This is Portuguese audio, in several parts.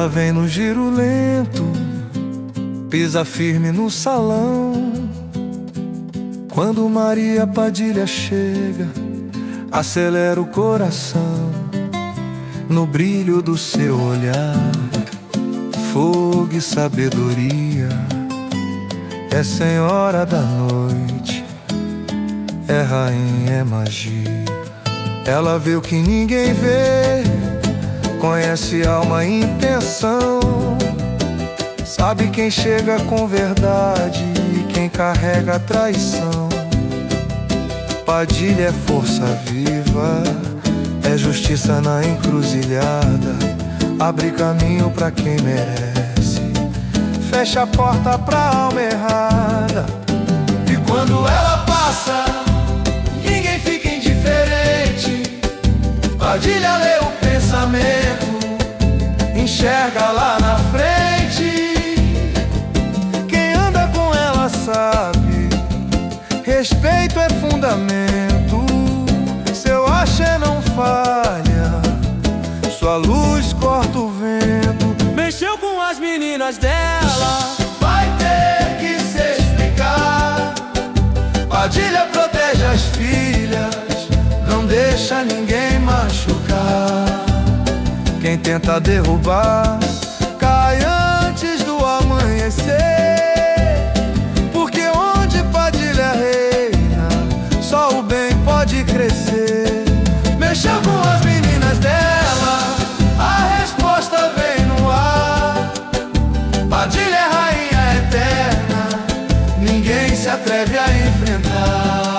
Ela vem no giro lento, pisa firme no salão. Quando Maria Padilha chega, acelera o coração. No brilho do seu olhar, fogo e sabedoria. É senhora da noite, é rainha, é magia. Ela vê o que ninguém vê, conhece alma e intenção. Sabe quem chega com verdade e quem carrega a traição. Padilha é força viva, é justiça na encruzilhada. Abre caminho pra quem merece, fecha a porta pra alma errada. E quando ela passa, ninguém fica indiferente. Padilha lê o pensamento, enxerga lá na frente. Quem anda com ela sabe, respeito é fundamento. Seu axé não falha, sua luz corta o vento. Mexeu com as meninas dela, vai ter que se explicar. Padilha protege as filhas, não deixa ninguém machucar. Quem tenta derrubar, cai antes do amanhecer. Porque onde Padilha reina, só o bem pode crescer. Mexeu com as meninas dela, a resposta vem no ar. Padilha é rainha eterna, ninguém se atreve a enfrentar.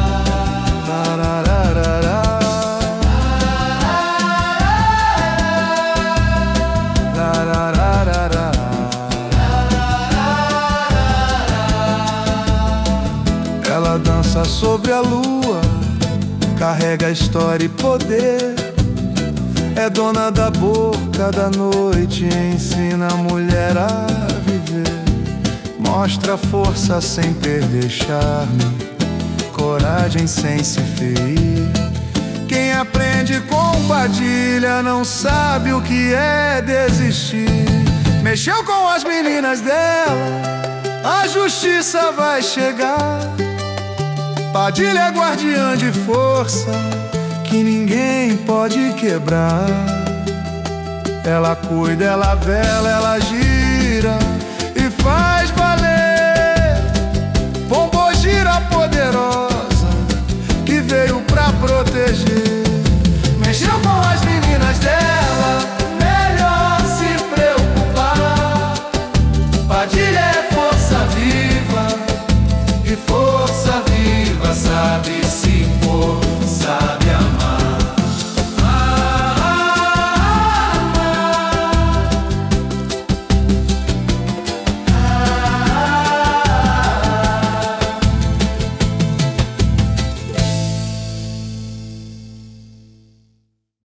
Ela dança sobre a lua, carrega história e poder. É dona da boca da noite, ensina a mulher a viver. Mostra força sem perder charme, coragem sem se ferir. Quem aprende com Padilha não sabe o que é desistir. Mexeu com as meninas dela, a justiça vai chegar. Padilha é guardiã de força que ninguém pode quebrar. Ela cuida, ela vela, ela gira.